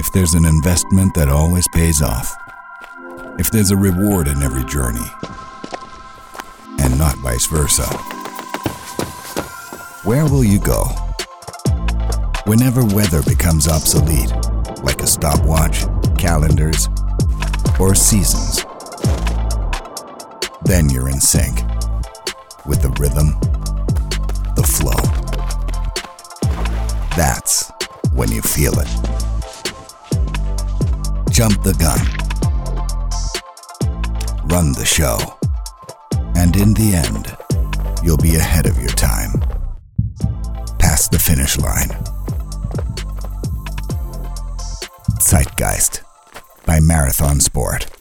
If there's an investment that always pays off, if there's a reward in every journey, and not vice versa, where will you go? Whenever weather becomes obsolete, like a stopwatch, calendars, or seasons, then you're in sync with the rhythm, the flow. That's when you feel it. Jump the gun. Run the show. And in the end, you'll be ahead of your time. Past the finish line. Zeitgeist by Marathon Sport.